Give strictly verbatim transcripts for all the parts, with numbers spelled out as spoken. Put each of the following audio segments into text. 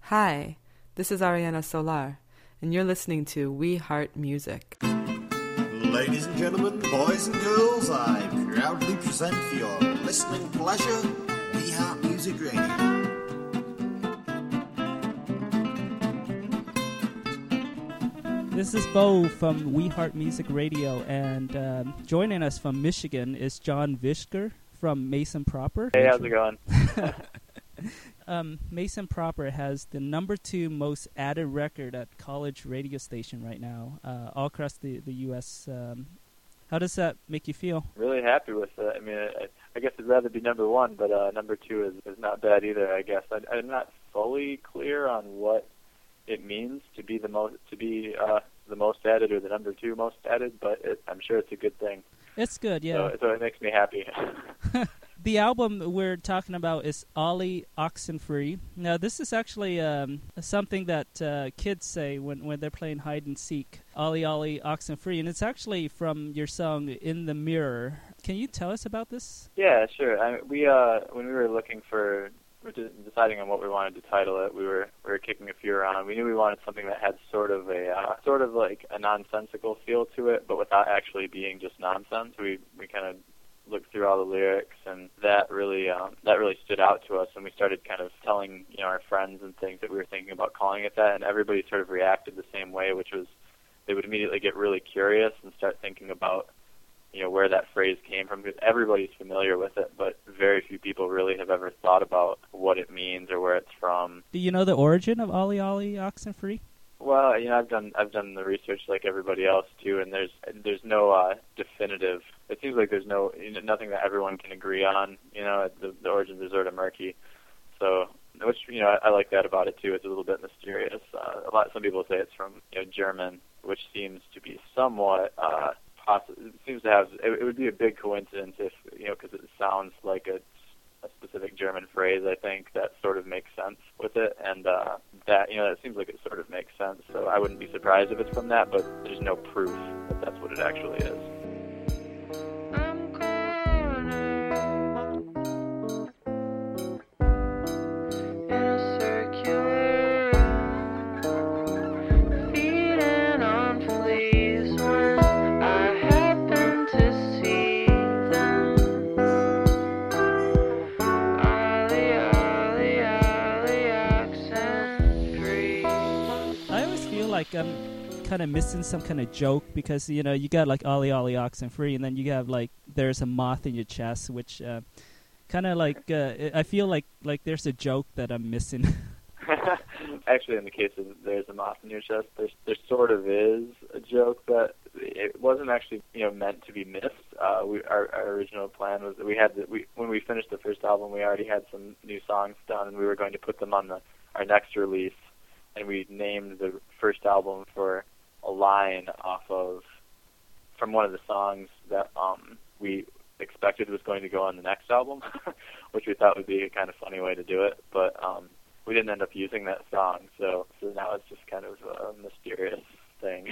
Hi, this is Ariana Solar, and you're listening to We Heart Music. Ladies and gentlemen, boys and girls, I proudly present for your listening pleasure, We Heart Music Radio. This is Bo from We Heart Music Radio, and um, joining us from Michigan is John Vishker from Mason Proper. Hey, how's it going? um, Mason Proper has the number two most added record at college radio station right now, uh, all across the, the U S Um, how does that make you feel? Really happy with it. I mean, I, I guess I'd rather be number one, but uh, number two is, is not bad either, I guess. I, I'm not fully clear on what it means to be the most to be uh, the most added or the number two most added, but it, I'm sure it's a good thing. It's good, yeah. So, so it makes me happy. The album we're talking about is Ollie Oxenfree. Now, this is actually um, something that uh, kids say when, when they're playing hide and seek. Ollie, Ollie, Oxenfree, and it's actually from your song In the Mirror. Can you tell us about this? Yeah, sure. I, we uh, when we were looking for We're deciding on what we wanted to title it. We were we were kicking a few around. We knew we wanted something that had sort of a uh, sort of like a nonsensical feel to it, but without actually being just nonsense. We we kind of looked through all the lyrics, and that really um, that really stood out to us. And we started kind of telling you know our friends and things that we were thinking about calling it that, and everybody sort of reacted the same way, which was they would immediately get really curious and start thinking about you know, where that phrase came from, because everybody's familiar with it, but very few people really have ever thought about what it means or where it's from. Do you know the origin of Ollie, Ollie, Oxenfree? Well, you know, I've done I've done the research like everybody else too, and there's there's no uh, definitive. It seems like there's no you know, nothing that everyone can agree on. You know, the, the origins are sort of murky. So, which you know, I, I like that about it too. It's a little bit mysterious. Uh, a lot. Some people say it's from you know German, which seems to be somewhat. Uh, It seems to have. It, it would be a big coincidence if you know, because it sounds like a, a specific German phrase. I think that sort of makes sense with it, and uh, that you know, it seems like it sort of makes sense. So I wouldn't be surprised if it's from that, but there's no proof that that's what it actually is. Like I'm kind of missing some kind of joke because you know you got like Ollie, Ollie, Oxenfree, and then you have like there's a moth in your chest, which uh, kind of like uh, I feel like like there's a joke that I'm missing. Actually, in the case of there's a moth in your chest, there there sort of is a joke, but it wasn't actually you know meant to be missed. Uh, we our, our original plan was that we had the, we when we finished the first album, we already had some new songs done, and we were going to put them on the our next release. And we named the first album for a line off of from one of the songs that um, we expected was going to go on the next album, which we thought would be a kind of funny way to do it. But um, we didn't end up using that song, so so now it's just kind of a mysterious thing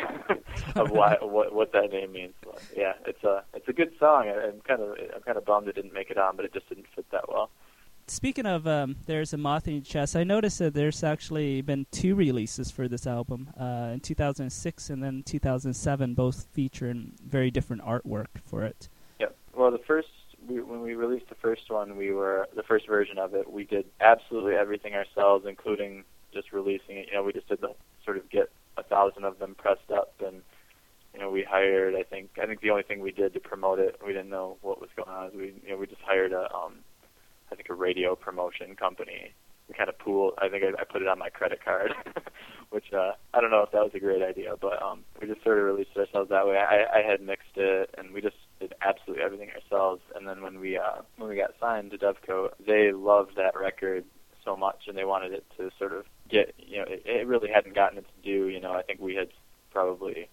of why what what that name means. But yeah, it's a it's a good song. I'm kind of I'm kind of bummed it didn't make it on, but it just didn't fit that well. Speaking of um, There's a Moth in Your Chest, I noticed that there's actually been two releases for this album, uh, in two thousand six and then two thousand seven, both featuring very different artwork for it. Yep. Well, the first, we, when we released the first one, we were, the first version of it, we did absolutely everything ourselves, including just releasing it. You know, we just did the sort of get a thousand of them pressed up, and, you know, we hired, I think, I think the only thing we did to promote it, we didn't know what was going on, is we, you know, we just hired a, um, I think a radio promotion company. We kind of pooled. I think I, I put it on my credit card, which uh, I don't know if that was a great idea, but um, we just sort of released ourselves that way. I, I had mixed it, and we just did absolutely everything ourselves. And then when we uh, when we got signed to Dovecote, they loved that record so much, and they wanted it to sort of get, you know, it, it really hadn't gotten its due. You know, I think we had probably,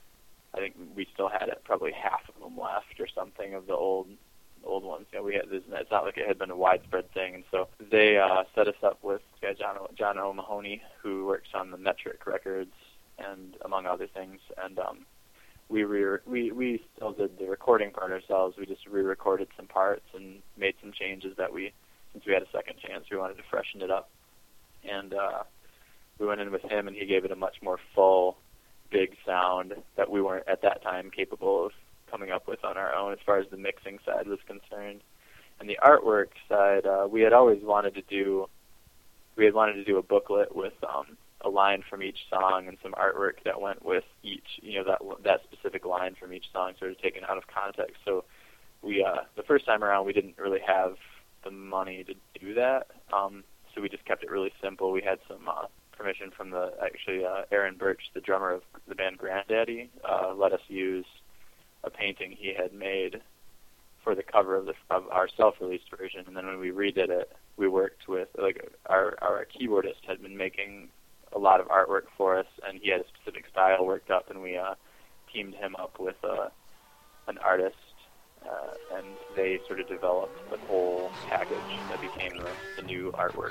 I think we still had it probably half of them left or something of the old. old ones. You know, we had this, it's not like it had been a widespread thing, and so they uh, set us up with this guy John o, John O'Mahony, who works on the Metric Records and among other things. And um, we re- we we still did the recording part ourselves. We just re-recorded some parts and made some changes that we, since we had a second chance, we wanted to freshen it up. And uh, we went in with him, and he gave it a much more full, big sound that we weren't at that time capable of coming up with on our own as far as the mixing side was concerned. And the artwork side, uh, we had always wanted to do, we had wanted to do a booklet with um, a line from each song and some artwork that went with each, you know, that that specific line from each song, sort of taken out of context. So we, uh, the first time around, we didn't really have the money to do that, um, so we just kept it really simple. We had some uh, permission from the, actually, uh, Aaron Birch, the drummer of the band Grandaddy, uh, let us use a painting he had made for the cover of, the, of our self-released version, and then when we redid it, we worked with, like, our, our keyboardist had been making a lot of artwork for us, and he had a specific style worked up, and we uh, teamed him up with uh, an artist, uh, and they sort of developed the whole package that became the, the new artwork.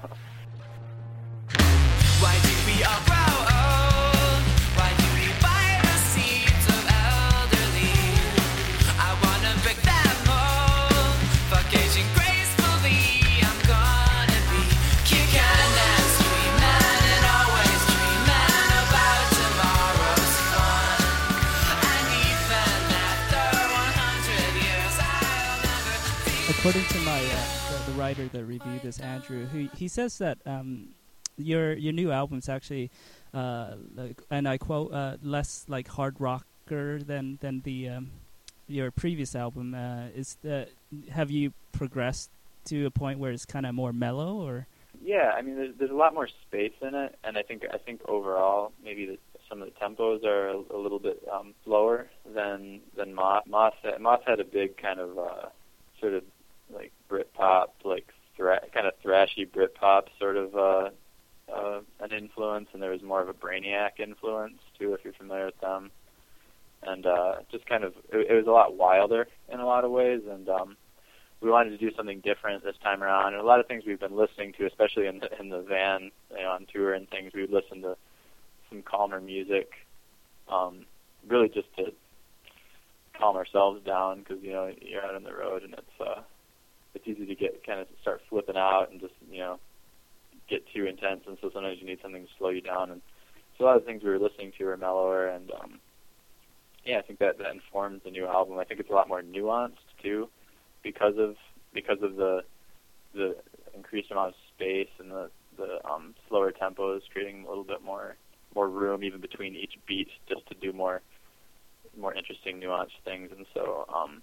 Why did we all grow old? Why do we buy the seeds of elderly? I wanna break that mold, fuck aging gracefully. I'm gonna be kicking and screaming and always dreaming about tomorrow's fun. And even after one hundred years, I'll never be. According to my uh, the, the writer that reviewed this, Andrew, who he says that um, your your new album's actually, uh, like, and I quote, uh, less like hard rocker than than the um, your previous album. Uh, is the have you progressed to a point where it's kind of more mellow, or? Yeah, I mean, there's, there's a lot more space in it, and I think I think overall maybe the, some of the tempos are a, a little bit um, slower than than Moth. Moth had, Moth had a big kind of uh, sort of like Britpop, like thra- kind of thrashy Britpop sort of uh, uh, an influence, and there was more of a Brainiac influence too, if you're familiar with them. And uh, just kind of, it, it was a lot wilder in a lot of ways, and um, we wanted to do something different this time around. And a lot of things we've been listening to, especially in the, in the van, you know, on tour and things, we would listen to some calmer music, um, really just to calm ourselves down, because, you know, you're out on the road and it's uh, it's easy to get kind of start flipping out and just, you know, get too intense, and so sometimes you need something to slow you down. And so a lot of things we were listening to were mellower, and um, yeah, I think that, that informs the new album. I think it's a lot more nuanced too, because of because of the the increased amount of space and the the um, slower tempos, creating a little bit more more room even between each beat, just to do more more interesting, nuanced things. And so um,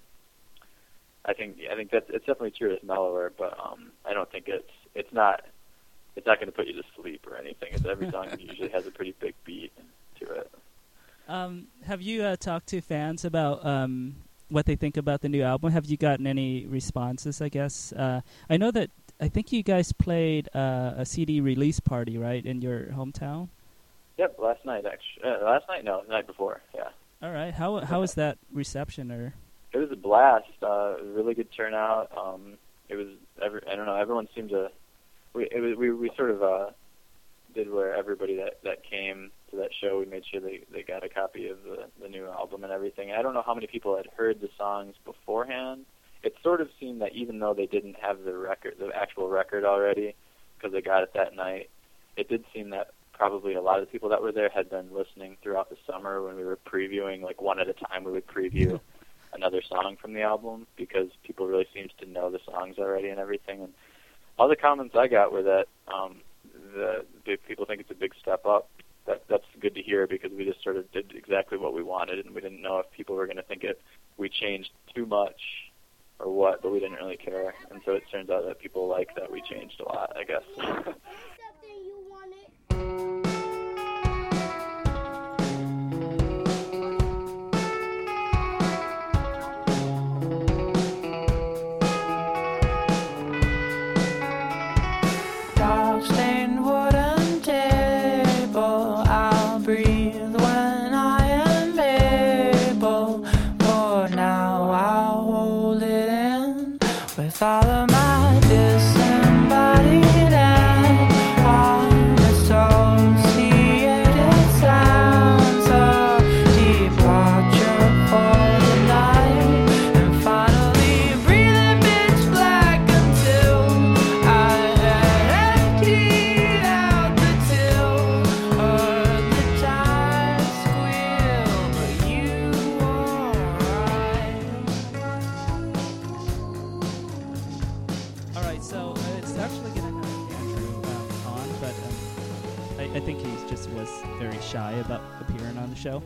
I think I think that's it's definitely true. It's mellower, but um, I don't think it's it's not it's not going to put you to sleep or anything. It's, every song usually has a pretty big beat to it. Um, have you uh, talked to fans about um, what they think about the new album? Have you gotten any responses, I guess? Uh, I know that, I think you guys played uh, a C D release party, right, in your hometown? Yep, last night, actually. Uh, last night? No, the night before, yeah. All right. How how was that reception? Or It was a blast. Uh, it was a really good turnout. Um, it was, every, I don't know, everyone seemed to, we it was, we, we sort of uh, did where everybody that, that came to that show, we made sure they, they got a copy of the, the new album and everything. I don't know how many people had heard the songs beforehand. It sort of seemed that even though they didn't have the record, the actual record already, because they got it that night, it did seem that probably a lot of the people that were there had been listening throughout the summer when we were previewing, like one at a time we would preview another song from the album, because people really seemed to know the songs already and everything. And all the comments I got were that um, the, the people think it's a big step up. That that's good to hear, because we just sort of did exactly what we wanted, and we didn't know if people were going to think it we changed too much or what, but we didn't really care. And so it turns out that people like that we changed a lot, I guess. All of my disembodied and I, I think he just was very shy about appearing on the show.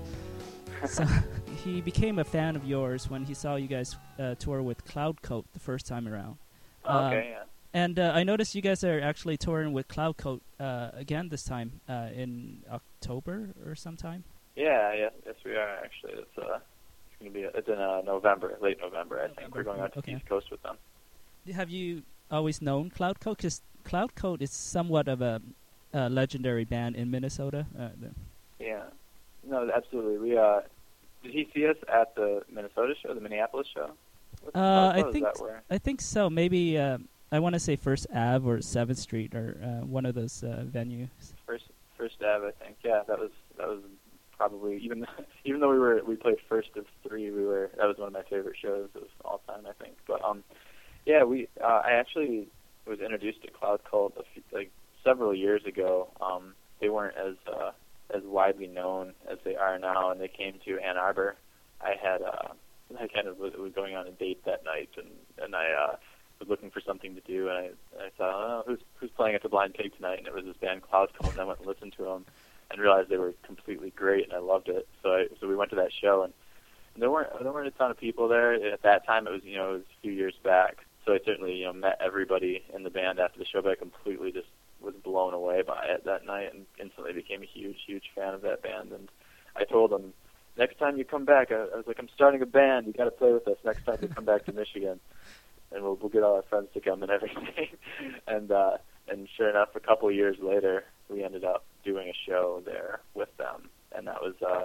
So he became a fan of yours when he saw you guys uh, tour with Cloudcoat the first time around. Oh, Um, okay, yeah. And uh, I noticed you guys are actually touring with Cloudcoat uh, again this time uh, in October or sometime. Yeah, yeah, yes, we are actually. It's uh, it's gonna be it's in uh, November, late November, I think. November, We're going out to okay. the East Coast with them. Have you always known Cloudcoat? Because Cloudcoat is somewhat of a, a legendary band in Minnesota. Uh, the- Yeah, no, absolutely. We uh, did he see us at the Minnesota show, the Minneapolis show? What's Uh, Cloudcoat? I Is think that where? I think so. Maybe uh, I want to say First Ave or Seventh Street or uh, one of those uh, venues. First, First Ave, I think. Yeah, that was that was probably even even though we were we played first of three, we were that was one of my favorite shows of all time, I think. But um, yeah, we uh, I actually was introduced to Cloud Cult a few, like several years ago. Um, they weren't as uh, as widely known as they are now, and they came to Ann Arbor. I had uh, I kind of was, was going on a date that night, and and I uh, was looking for something to do, and I I thought, oh, who's who's playing at the Blind Pig tonight? And it was this band Cloud Cult, and I went and listened to them, and realized they were completely great, and I loved it. So I so we went to that show, and, and there weren't there weren't a ton of people there at that time. It was you know it was a few years back. So I certainly, you know, met everybody in the band after the show, but I completely just was blown away by it that night and instantly became a huge, huge fan of that band. And I told them, next time you come back, I, I was like, I'm starting a band. You got to play with us next time you come back to Michigan, and we'll we'll get all our friends to come and everything. and uh, and sure enough, a couple of years later, we ended up doing a show there with them, and that was. Uh,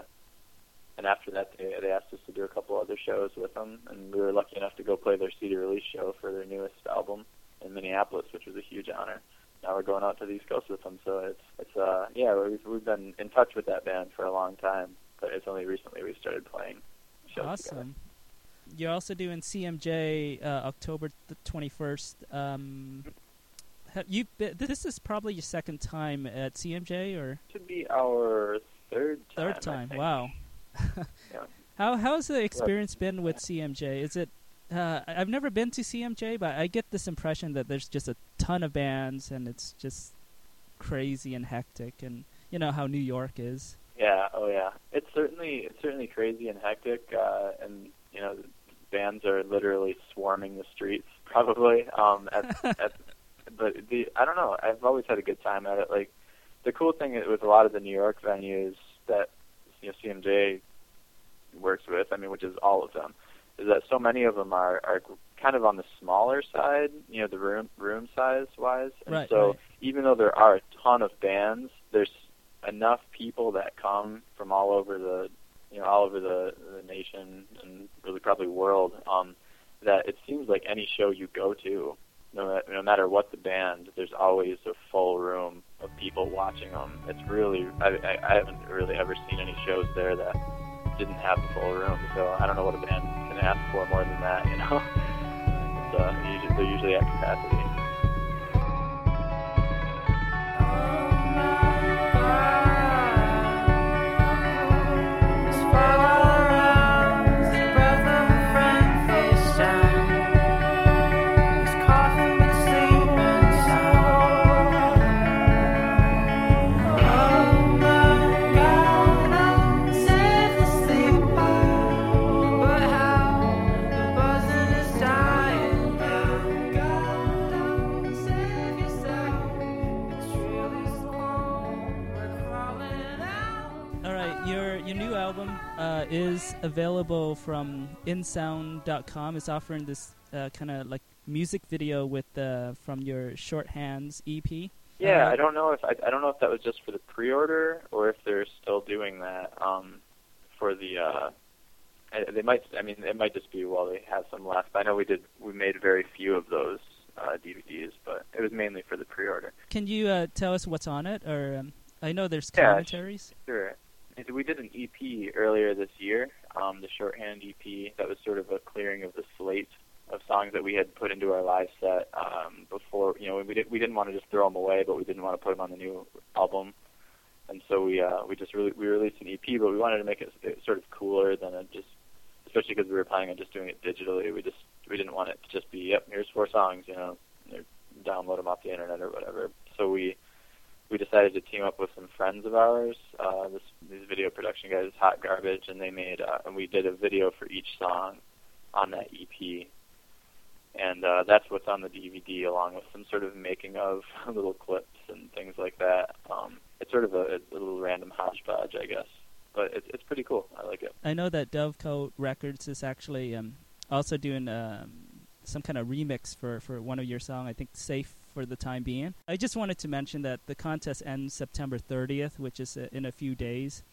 And after that, they, they asked us to do a couple other shows with them, and we were lucky enough to go play their C D release show for their newest album in Minneapolis, which was a huge honor. Now we're going out to the East Coast with them, so it's it's uh yeah we've we've been in touch with that band for a long time, but it's only recently we started playing shows Awesome. together. You're also doing C M J uh, October the twenty-first. Um, have you been, this is probably your second time at C M J, or Should be our third time. third I time? think. Wow. Yeah. How how's the experience been with C M J? Is it? Uh, I- I've never been to C M J, but I get this impression that there's just a ton of bands, and it's just crazy and hectic, and you know how New York is. Yeah, oh yeah. It's certainly it's certainly crazy and hectic, uh, and you know, bands are literally swarming the streets probably. Um, at, at, but the I don't know. I've always had a good time at it. Like the cool thing with a lot of the New York venues that you know C M J works with, I mean, which is all of them, is that so many of them are are kind of on the smaller side, you know, the room room size wise, and Right, so right. even though there are a ton of bands, there's enough people that come from all over the, you know, all over the, the nation and really probably world, um, that it seems like any show you go to, no, ma- no matter what the band, there's always a full room of people watching them. It's really, I, I, I haven't really ever seen any shows there that didn't have the full room, so I don't know what a band can ask for more than that, you know? It's, uh, usually, they're usually at capacity. All right, your your new album uh, is available from insound dot com. It's offering this uh, kind of like music video with uh, from your Shorthands E P. Yeah, Uh, I don't know if I, I don't know if that was just for the pre-order or if they're still doing that um, for the. Uh, I, they might. I mean, it might just be while they have some left. I know we did. We made very few of those uh, D V Ds, but it was mainly for the pre-order. Can you uh, tell us what's on it? Or um, I know there's Yeah, commentaries. Sure. And we did an E P earlier this year, um, the Shorthand E P. That was sort of a clearing of the slate of songs that we had put into our live set um, before. You know, we did, we didn't want to just throw them away, but we didn't want to put them on the new album. And so we uh, we just really we released an E P, but we wanted to make it, it sort of cooler than it just, especially because we were planning on just doing it digitally. We just we didn't want it to just be, yep, here's four songs, you know, download them off the internet or whatever. So we. we decided to team up with some friends of ours. Uh, this, these video production guys, Hot Garbage, and they made uh, and we did a video for each song on that E P. And uh, that's what's on the D V D, along with some sort of making of little clips and things like that. Um, it's sort of a, a little random hodgepodge, I guess. But it's it's pretty cool. I like it. I know that Dovecoat Records is actually um, also doing um, some kind of remix for, for one of your songs, I think Safe for the Time Being. I just wanted to mention that the contest ends September thirtieth, which is uh, in a few days.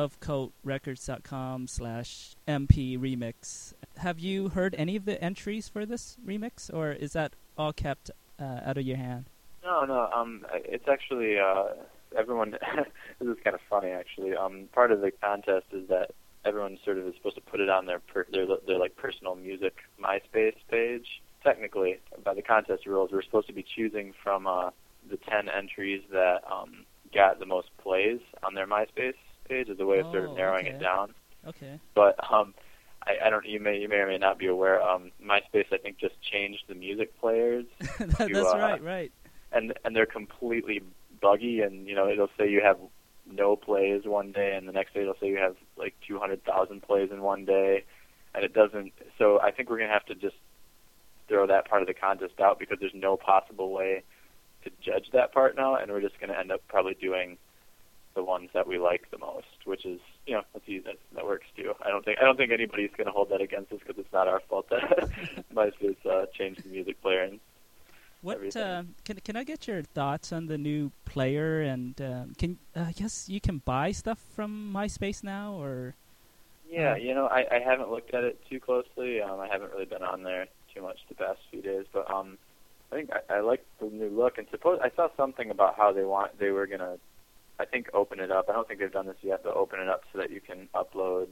dovecoatrecords.com slash MP remix. Have you heard any of the entries for this remix, or is that all kept uh, out of your hand? No, no. Um, it's actually uh, everyone. This is kind of funny, actually. Um, part of the contest is that everyone sort of is supposed to put it on their per- their their like personal music MySpace page. Technically, by the contest rules, we're supposed to be choosing from uh, the ten entries that um, got the most plays on their MySpace page as a way of sort of Oh, narrowing okay. it down. Okay. But um, I, I don't. You may you may or may not be aware. Um, MySpace, I think, just changed the music players. That, to, that's uh, right, right. and and they're completely buggy. And you know, it'll say you have no plays one day, and the next day it'll say you have like two hundred thousand plays in one day, and it doesn't. So I think we're gonna have to just throw that part of the contest out because there's no possible way to judge that part now, and we're just gonna end up probably doing the ones that we like the most, which is, you know, that's easy. That, that works too. I don't think I don't think anybody's going to hold that against us because it's not our fault that MySpace uh, changed the music player. And What everything. uh, can can I get your thoughts on the new player? And um, can uh, I guess you can buy stuff from MySpace now, or yeah, uh, you know, I, I haven't looked at it too closely. Um, I haven't really been on there too much the past few days, but um, I think I, I like the new look. And suppose I saw something about how they want they were going to. I think open it up. I don't think they've done this yet, but open it up so that you can upload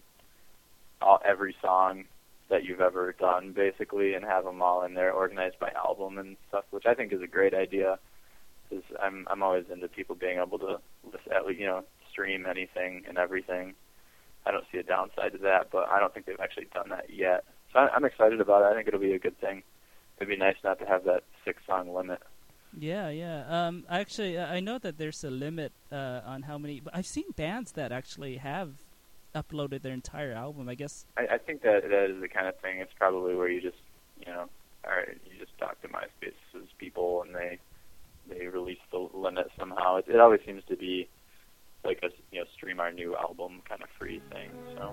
all, every song that you've ever done, basically, and have them all in there, organized by album and stuff, which I think is a great idea. Because I'm I'm always into people being able to listen, at least, you know, stream anything and everything. I don't see a downside to that, but I don't think they've actually done that yet. So I, I'm excited about it. I think it'll be a good thing. It'd be nice not to have that six song limit. yeah, yeah. Um, actually, uh, I know that there's a limit uh, on how many. But I've seen bands that actually have uploaded their entire album. I guess. I, I think that that is the kind of thing. It's probably where you just, you know, or you just talk to MySpace's people and they they release the limit somehow. It, it always seems to be like a, you know, stream our new album kind of free thing. So.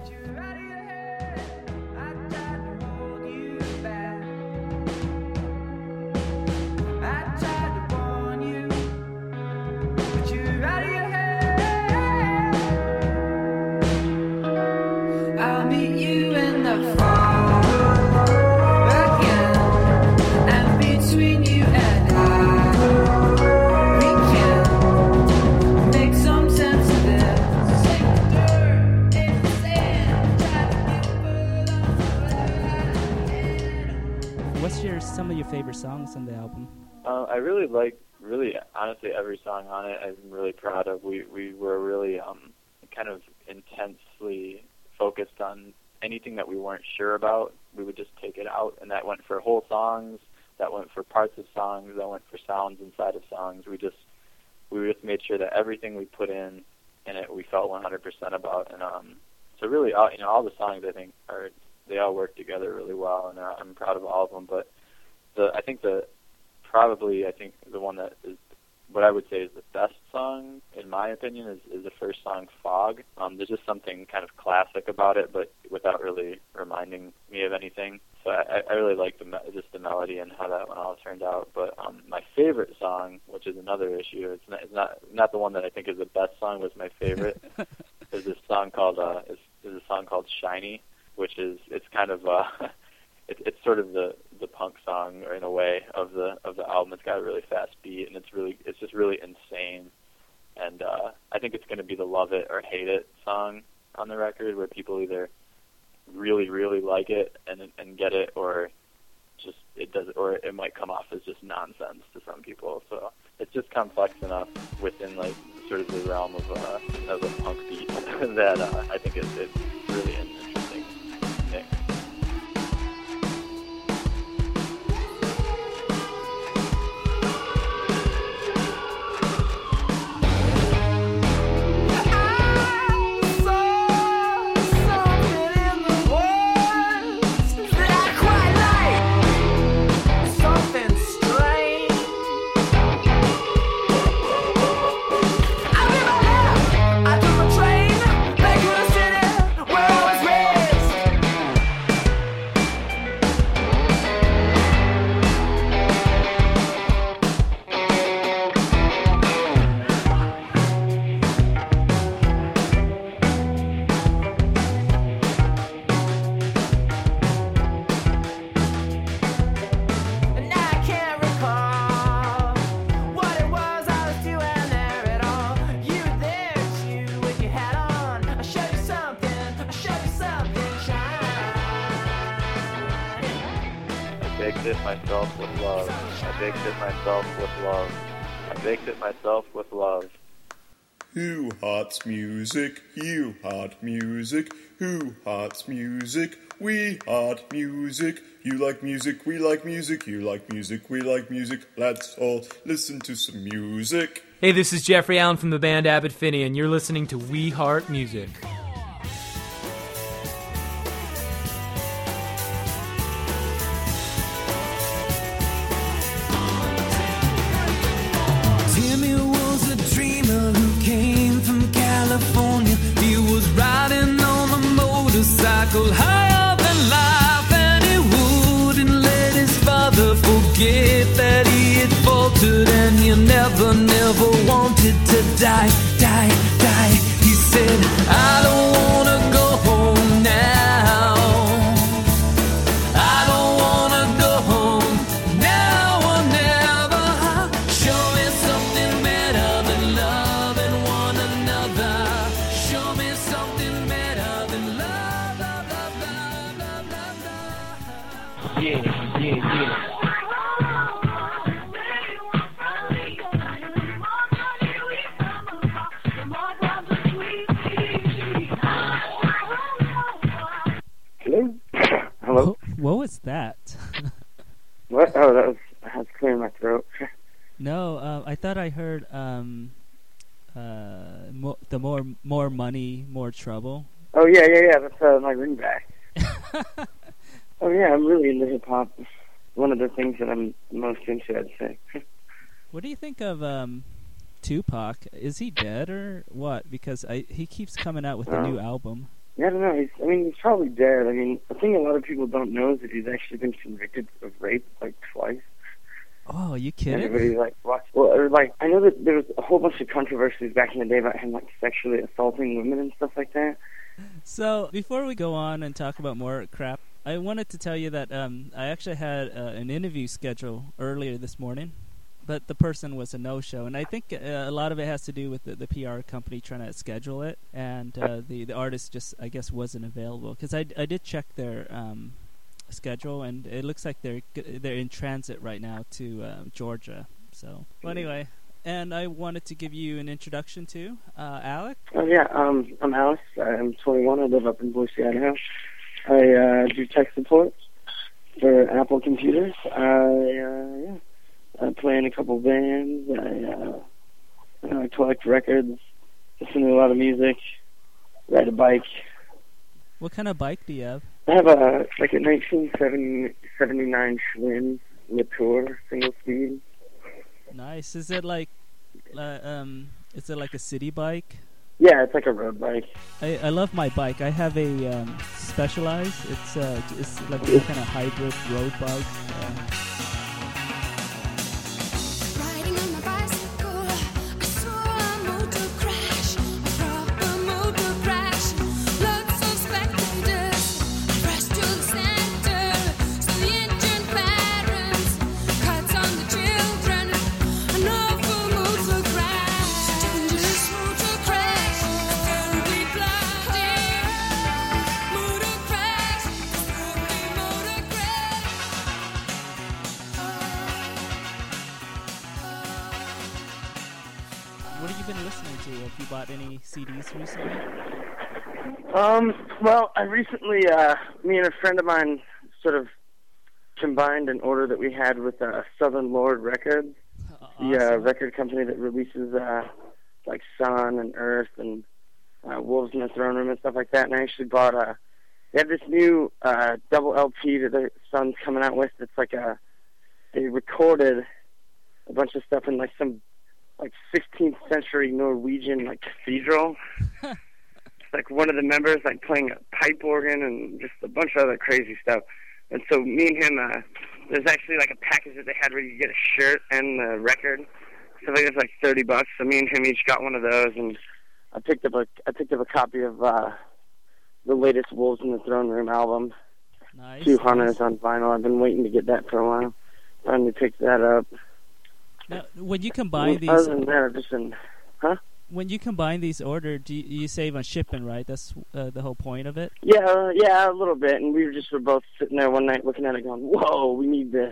I'll meet you in the fall again, and between you and I, we can make some sense of this. Shake the dirt in the sand, try to get full of What's your some of your favorite songs on the album? Uh, I really like, really, honestly, every song on it I'm really proud of. We we were really um, kind of intensely focused on anything that we weren't sure about. We would just take it out, and that went for whole songs, that went for parts of songs, that went for sounds inside of songs. We just we just made sure that everything we put in in it we felt one hundred percent about, and um, so really, all, you know, all the songs I think are they all work together really well, and uh, I'm proud of all of them. But the I think the probably I think the one that is what I would say is the best song, in my opinion, is, is the first song, Fog. Um, there's just something kind of classic about it, but without really reminding me of anything. So I, I really like the me- just the melody and how that one all turned out. But um, my favorite song, which is another issue, it's not, it's not not the one that I think is the best song, was my favorite. Is this song called uh, is, is a song called Shiny, which is it's kind of uh, it, it's sort of the the punk song, or in a way, of the of the album. It's got a really fast beat, and it's really it's just really insane. And uh, I think it's going to be the love it or hate it song on the record, where people either really really like it and and get it, or just it does, or it might come off as just nonsense to some people. So it's just complex enough within like sort of the realm of uh, of a punk beat that uh, I think it's, it's really an interesting mix. baked it myself with love. I baked it myself with love. I baked it myself with love. Who hearts music? You heart music. Who hearts music? We heart music. You like music, we like music. You like music, we like music. Let's all listen to some music. Hey, this is Jeffrey Allen from the band Abbott Finney, and you're listening to We Heart Music. Timmy was a dreamer who came from California. He was riding on a motorcycle higher than life, and he wouldn't let his father forget that he had faltered, and he never, never wanted to die, die, die. He said, I don't wanna go home now. I don't wanna go home now or never. Show me something better than loving one another. Show me something better than love, love, love, love, love, love, love. Yeah, yeah, yeah. Hello? Hello? What was that? What? Oh, that was, I was clearing my throat. No, uh, I thought I heard um, uh, mo- the more more money, more trouble. Oh, yeah, yeah, yeah, that's uh, my ringback. Oh, yeah, I'm really into hip-hop. One of the things that I'm most into, I'd say. What do you think of um, Tupac? Is he dead or what? Because I, he keeps coming out with a Um, new album. Yeah, I don't know. He's, I mean, he's probably dead. I mean, the thing a lot of people don't know is that he's actually been convicted of rape, like, twice. Oh, you kidding? Everybody, like, watched. Well, or, like, I know that there was a whole bunch of controversies back in the day about him, like, sexually assaulting women and stuff like that. So, before we go on and talk about more crap, I wanted to tell you that um, I actually had uh, an interview schedule earlier this morning, but the person was a no-show. And I think uh, a lot of it has to do with the, the P R company trying to schedule it, and uh, the, the artist just, I guess, wasn't available. Because I, I did check their um, schedule, and it looks like they're they're in transit right now to uh, Georgia. So, well, anyway, and I wanted to give you an introduction to uh, Alec. Oh, yeah, um, I'm Alex. I'm twenty-one. I live up in Boise, Idaho. I uh, do tech support for Apple computers. I, uh, yeah, I play in a couple bands. I, uh, I collect records, listen to a lot of music, ride a bike. What kind of bike do you have? I have a, like a nineteen seventy-nine Schwinn Latour single speed. Nice. Is it like, uh, um, is it like a city bike? Yeah, it's like a road bike. I, I love my bike. I have a um, Specialized. It's uh, it's like a kind of hybrid road bike. Uh, Riding on my bicycle, I saw a motor crash, a proper motor crash. Lots of spectators, pressed to the center. So the injured parents, cuts on the children. An awful motor crash, dangerous motor crash, terribly bloody motor crash, terribly motor crash. what have you been listening to? Have you bought any C Ds recently? Um, well, I recently, uh, me and a friend of mine sort of combined an order that we had with uh, Southern Lord Records, Awesome. the uh, record company that releases uh, like Sun and Earth and uh, Wolves in the Throne Room and stuff like that. And I actually bought a, they have this new uh, double L P that the Sun's coming out with. It's like a, they recorded a bunch of stuff in like some like sixteenth century Norwegian like cathedral. Like one of the members like playing a pipe organ and just a bunch of other crazy stuff. And so me and him, uh, there's actually like a package that they had where you get a shirt and the record. So I think it's like thirty bucks. So me and him each got one of those, and I picked up a I picked up a copy of uh, the latest Wolves in the Throne Room album, Nice. Two Hunters on vinyl. I've been waiting to get that for a while. Finally picked that up. Now, when you combine these, Other than that, I've just been, huh? when you combine these orders, do you, you save on shipping, right? That's uh, the whole point of it. Yeah, uh, yeah, a little bit. And we were just were both sitting there one night looking at it going, whoa, we need this.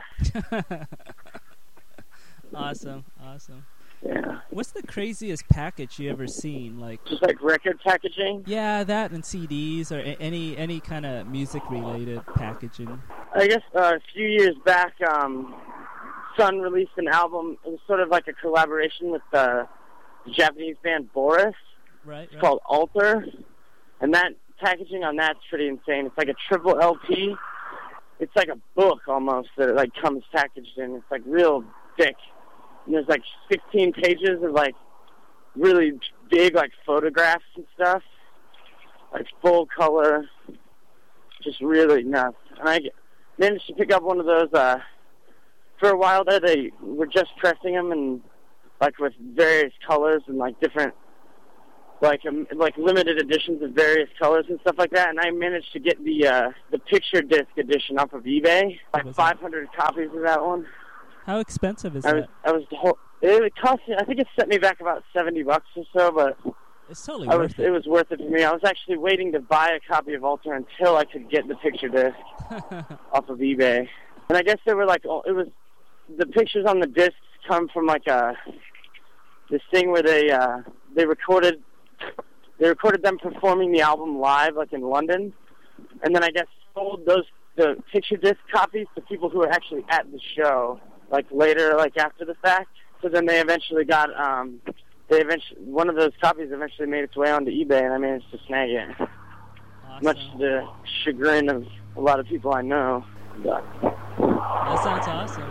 Awesome, awesome. Yeah. What's the craziest package you ever seen? Like just like record packaging? Yeah, that and C Ds or a- any any kind of music-related packaging. I guess uh, a few years back, um, Sun released an album. It was sort of like a collaboration with the Japanese band Boris. Right, It's right. called Alter. And that packaging on that's pretty insane. It's like a triple L P. It's like a book almost that it like comes packaged in. It's like real thick. And there's like sixteen pages of like really big like photographs and stuff. Like full color. Just really nuts. And I managed to pick up one of those. Uh, for a while there, they were just pressing them and like with various colors and like different, like um, like limited editions of various colors and stuff like that. And I managed to get the uh, the picture disc edition off of eBay, like five hundred copies of that one. How expensive is I was, that? I was the whole. It cost me. I think it set me back about seventy bucks or so, but it's totally I was. worth it. It was worth it for me. I was actually waiting to buy a copy of Alter until I could get the picture disc off of eBay. And I guess they were like, oh, it was the pictures on the discs come from like a this thing where they uh, they recorded they recorded them performing the album live, like in London, and then I guess sold those the picture disc copies to people who were actually at the show, like later, like after the fact. So then they eventually got um, they eventually one of those copies eventually made its way onto eBay, and I managed to snag it. Awesome. Much to the chagrin of a lot of people I know. But That sounds awesome.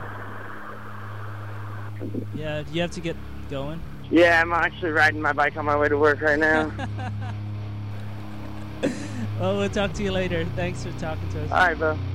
Yeah, you have to get going. yeah, I'm actually riding my bike on my way to work right now. Well, we'll talk to you later. Thanks for talking to us. All right, bro.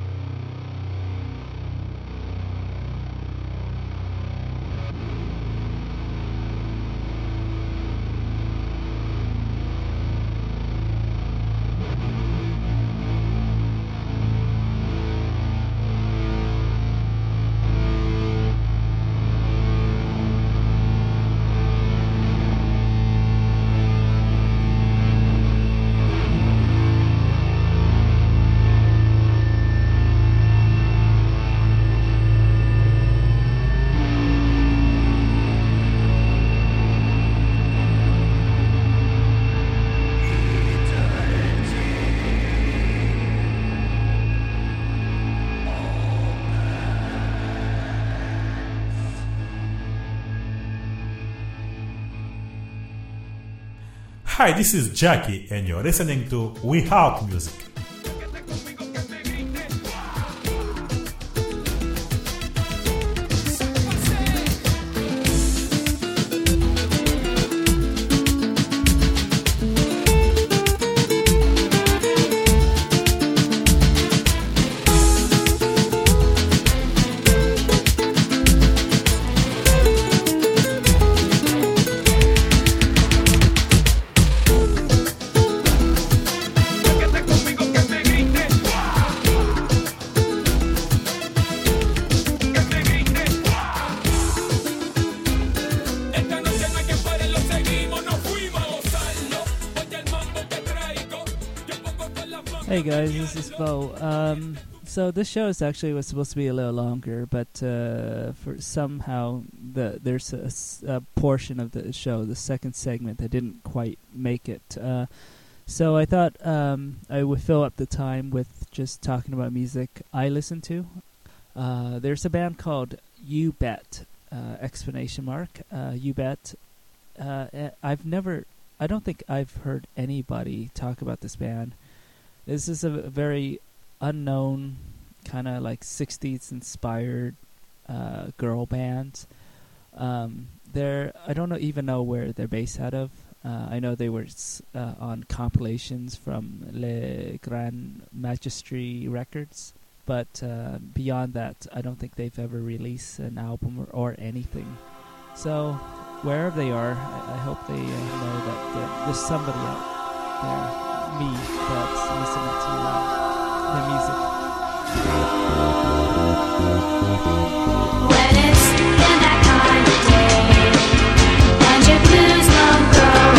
Hi, this is Jackie, and you're listening to We Heart Music. Hey guys, this is Bo. Um, so this show is actually was supposed to be a little longer, but uh, for somehow the there's a, s- a portion of the show, the second segment, that didn't quite make it. Uh, so I thought um, I would fill up the time with just talking about music I listen to. Uh, there's a band called You Bet! Uh, explanation mark. Uh, You Bet! Uh, eh, I've never, I don't think I've heard anybody talk about this band. This is a very unknown, kind of like sixties inspired uh, girl band. Um, they're I don't know even know where they're based out of. Uh, I know they were s- uh, on compilations from Le Grand Magistri Records, but uh, beyond that, I don't think they've ever released an album or, or anything. So wherever they are, I, I hope they uh, know that uh, there's somebody out there. Me that's listening to uh, the music. When it's been that kind of day, and your blues won't go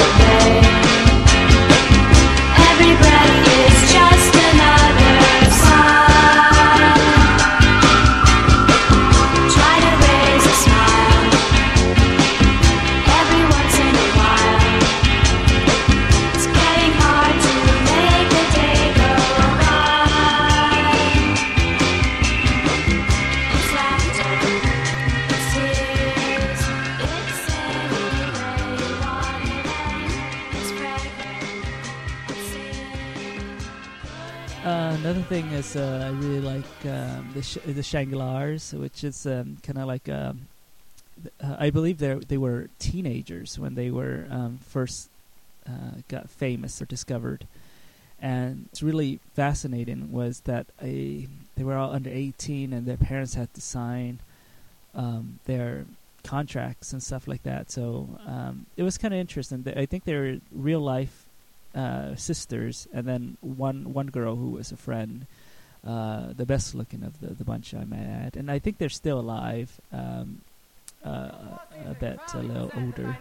another thing is uh, I really like um, the sh- the Shangri-Las, which is um, kind of like um, uh, I believe they they were teenagers when they were um, first uh, got famous or discovered, and it's really fascinating was that a, they were all under eighteen and their parents had to sign um, their contracts and stuff like that. So um, it was kind of interesting. I think they were real life uh, sisters, and then one one girl who was a friend, uh, the best looking of the, the bunch, I might add. And I think they're still alive. Um, uh, I bet a little older.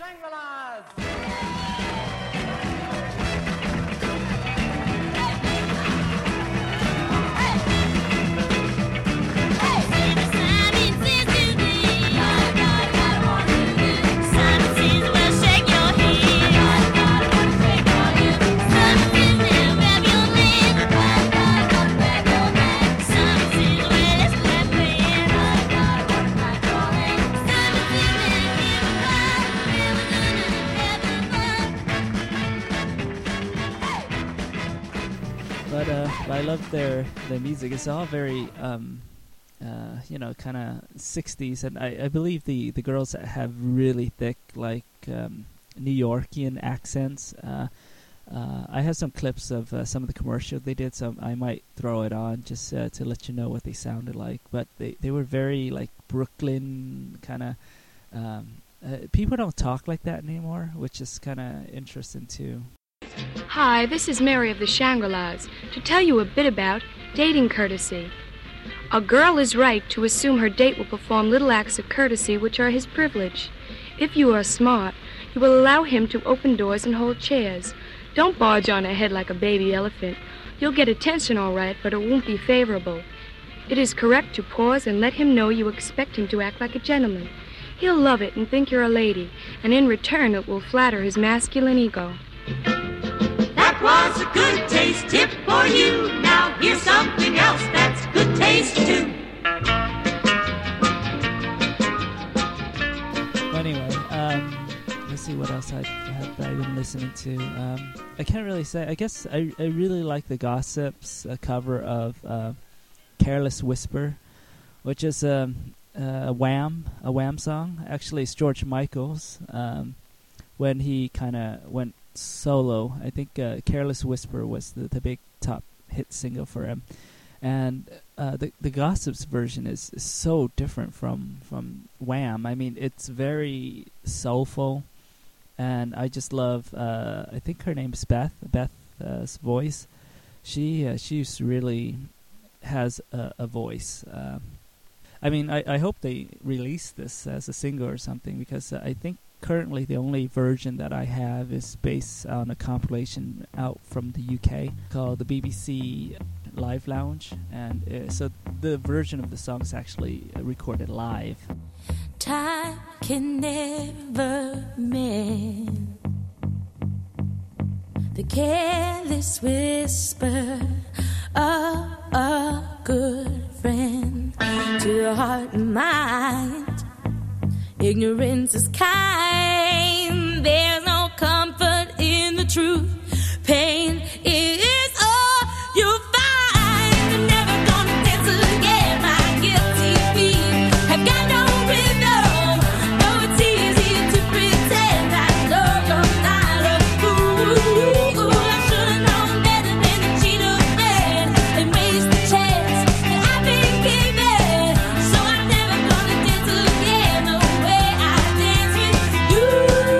But uh, I love their their music. It's all very, um, uh, you know, kind of sixties, and I, I believe the, the girls have really thick, like um, New Yorkian accents. Uh, uh, I have some clips of uh, some of the commercials they did, so I might throw it on just uh, to let you know what they sounded like. But they, they were very like Brooklyn kind of. Um, uh, people don't talk like that anymore, which is kind of interesting too. Hi, this is Mary of the Shangri-Las to tell you a bit about dating courtesy. A girl is right to assume her date will perform little acts of courtesy which are his privilege. If you are smart, you will allow him to open doors and hold chairs. Don't barge on ahead like a baby elephant. You'll get attention all right, but it won't be favorable. It is correct to pause and let him know you expect him to act like a gentleman. He'll love it and think you're a lady, and in return it will flatter his masculine ego. That was a good taste tip for you. Now here's something else that's good taste too. Anyway, um, let's see what else I have I've been listening to. Um, I can't really say. I guess I I really like the Gossips uh, cover of uh, "Careless Whisper," which is um, a Wham a Wham song. Actually, it's George Michael's um, when he kind of went solo. I think uh, "Careless Whisper" was the, the big top hit single for him, and uh, the the Gossips version is, is so different from from Wham. I mean, it's very soulful, and I just love. Uh, I think her name's Beth. Beth's voice. She uh, she's really has a, a voice. Uh, I mean, I, I hope they release this as a single or something, because uh, I think. Currently, the only version that I have is based on a compilation out from the U K called the B B C Live Lounge, and uh, so the version of the song is actually uh, recorded live. Time can never mend the careless whisper of a good friend to the heart and mind. Ignorance is kind. There's no comfort in the truth. Pain is all you'll find. I'm never gonna dance again. My guilty feet have got no rhythm. Though it's easy to pretend I know you're not a fool. I should've known better than to cheat a friend and waste the chance that I've been given. So I'm never gonna dance again. The way I dance with you.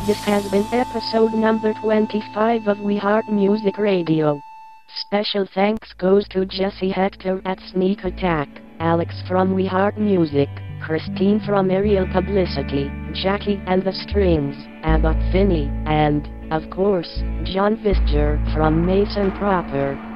This has been episode number twenty-five of We Heart Music Radio. Special thanks goes to Jesse Hector at Sneak Attack, Alex from We Heart Music, Christine from Aerial Publicity, Jackie and the Strings, Abbott Finney, and, of course, John Visger from Mason Proper.